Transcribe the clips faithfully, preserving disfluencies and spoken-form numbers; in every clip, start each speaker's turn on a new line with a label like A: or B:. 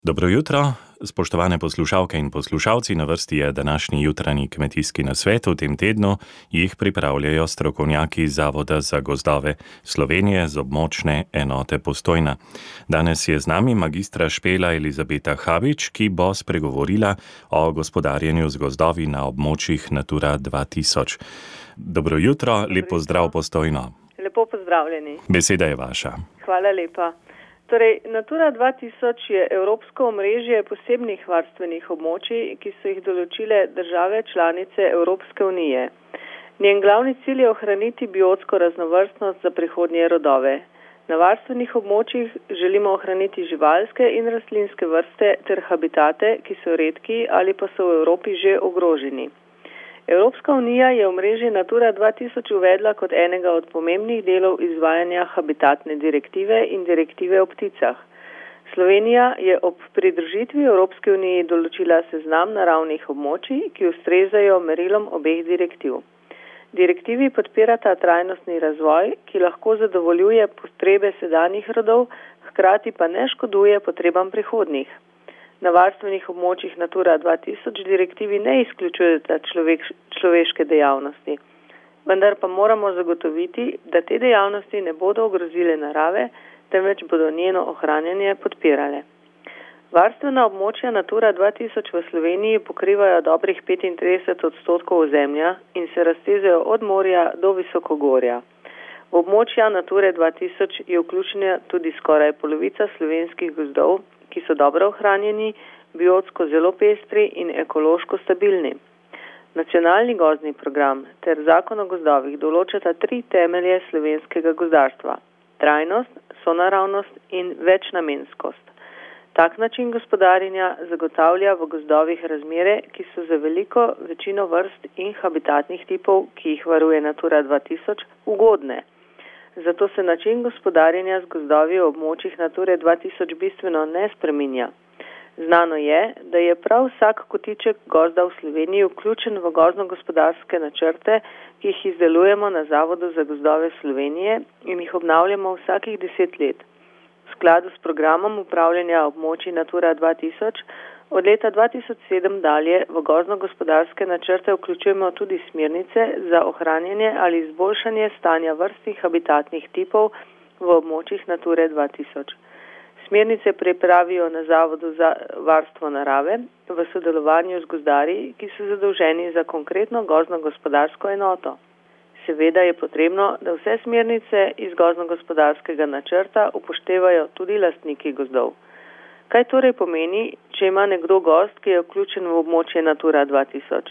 A: Dobro jutro, spoštovane poslušalke in poslušalci, na vrsti je današnji jutranji kmetijski nasvet. V tem tednu jih pripravljajo strokovnjaki Zavoda za gozdove Slovenije z območne enote Postojna. Danes je z nami magistra Špela Elizabeta Habič, ki bo spregovorila o gospodarjenju z gozdovi na območjih Natura dva tisoč. Dobro jutro, lep pozdrav Postojno.
B: Lepo pozdravljeni.
A: Beseda je vaša.
B: Hvala lepa. Torej, Natura dva tisoč je evropsko omrežje posebnih varstvenih območij, ki so jih določile države članice Evropske unije. Njen glavni cilj je ohraniti biotsko raznovrstnost za prihodnje rodove. Na varstvenih območjih želimo ohraniti živalske in rastlinske vrste ter habitate, ki so redki ali pa so v Evropi že ogroženi. Evropska unija je omrežje Natura dva tisoč uvedla kot enega od pomembnih delov izvajanja habitatne direktive in direktive o pticah. Slovenija je ob pridružitvi Evropske unije določila seznam naravnih območij, ki ustrezajo merilom obeh direktiv. Direktivi podpirata trajnostni razvoj, ki lahko zadovoljuje potrebe sedanjih rodov, hkrati pa ne škoduje potrebam prihodnjih. Na varstvenih območjih Natura dva tisoč direktivi ne izključujeta človek, človeške dejavnosti, vendar pa moramo zagotoviti, da te dejavnosti ne bodo ogrozile narave, temveč bodo njeno ohranjanje podpirale. Varstvena območja Natura dva tisoč v Sloveniji pokrivajo dobrih petintrideset odstotkov ozemlja in se raztezajo od morja do visokogorja. V območja Nature dva tisoč je vključena tudi skoraj polovica slovenskih gozdov, ki so dobro ohranjeni, biotsko zelo pestri in ekološko stabilni. Nacionalni gozdni program ter zakon o gozdovih določata tri temelje slovenskega gozdarstva: trajnost, sonaravnost in večnamenskost. Tak način gospodarjenja zagotavlja v gozdovih razmere, ki so za veliko večino vrst in habitatnih tipov, ki jih varuje Natura dva tisoč, ugodne. Zato se način gospodarjenja z gozdovi v območjih Nature dva tisoč bistveno ne spreminja. Znano je, da je prav vsak kotiček gozda v Sloveniji vključen v gozdno-gospodarske načrte, ki jih izdelujemo na Zavodu za gozdove Slovenije in jih obnavljamo vsakih deset let. V skladu s programom upravljanja območij Natura dva tisoč od leta dva tisoč sedem dalje v gozdno-gospodarske načrte vključujemo tudi smernice za ohranjanje ali izboljšanje stanja vrst in habitatnih tipov v območjih Nature dva tisoč. Smernice pripravijo na Zavodu za varstvo narave v sodelovanju z gozdarji, ki so zadolženi za konkretno gozdno-gospodarsko enoto. Seveda je potrebno, da vse smernice iz gozdno-gospodarskega načrta upoštevajo tudi lastniki gozdov. Kaj torej pomeni, če ima nekdo gozd, ki je vključen v območje Natura dva tisoč?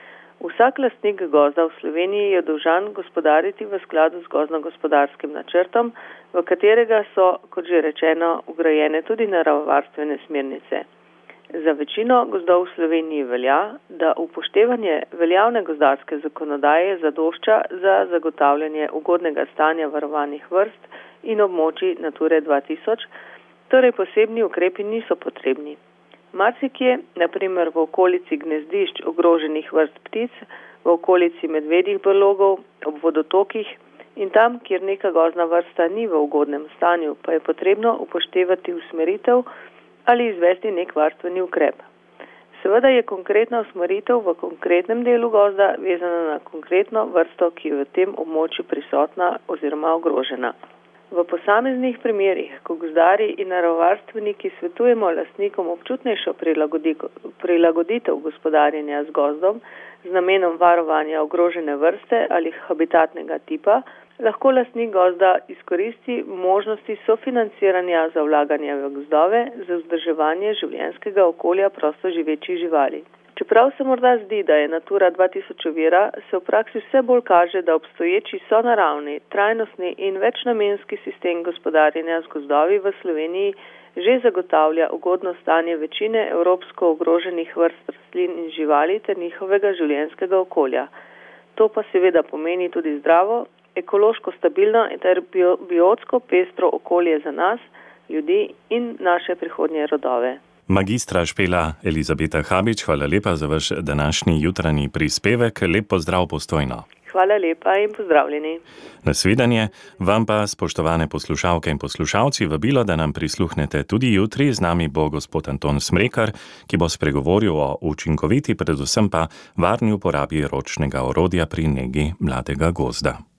B: Vsak lastnik gozda v Sloveniji je dolžan gospodariti v skladu z gozdno-gospodarskim načrtom, v katerega so, kot že rečeno, vgrajene tudi naravovarstvene smernice. Za večino gozdov v Sloveniji velja, da upoštevanje veljavne gozdarske zakonodaje zadošča za zagotavljanje ugodnega stanja varovanih vrst in območij Nature dva tisoč, torej posebni ukrepi niso potrebni. Marsikje, na primer v okolici gnezdišč ogroženih vrst ptic, v okolici medvedjih brlogov, ob vodotokih in tam, kjer neka gozdna vrsta ni v ugodnem stanju, pa je potrebno upoštevati usmeritev ali izvesti nek varstveni ukrep. Seveda je konkretna usmeritev v konkretnem delu gozda vezana na konkretno vrsto, ki je v tem območju prisotna oziroma ogrožena. V posameznih primerih, ko gozdarji in naravovarstveniki svetujemo lastnikom občutnejšo prilagoditev gospodarjenja z gozdom z namenom varovanja ogrožene vrste ali habitatnega tipa, lahko lastnik gozda izkoristi možnosti sofinanciranja za vlaganje v gozdove za vzdrževanje življenjskega okolja prostoživečih živali. Čeprav se morda zdi, da je Natura dva tisoč ovira, se v praksi vse bolj kaže, da obstoječi sonaravni, trajnostni in večnamenski sistem gospodarjenja z gozdovi v Sloveniji že zagotavlja ugodno stanje večine evropsko ogroženih vrst rastlin in živali ter njihovega življenjskega okolja. To pa seveda pomeni tudi zdravo, ekološko stabilno ter biotsko pestro okolje za nas, ljudi in naše prihodnje rodove.
A: Magistra Špela Elizabeta Habič, hvala lepa za vaš današnji jutranji prispevek. Lep pozdrav Postojno.
B: Hvala lepa in pozdravljeni.
A: Nasvidenje, vam pa, spoštovane poslušalke in poslušalci, vabilo, da nam prisluhnete tudi jutri. Z nami bo gospod Anton Smrekar, ki bo spregovoril o učinkoviti, predvsem pa varni uporabi ročnega orodja pri negi mladega gozda.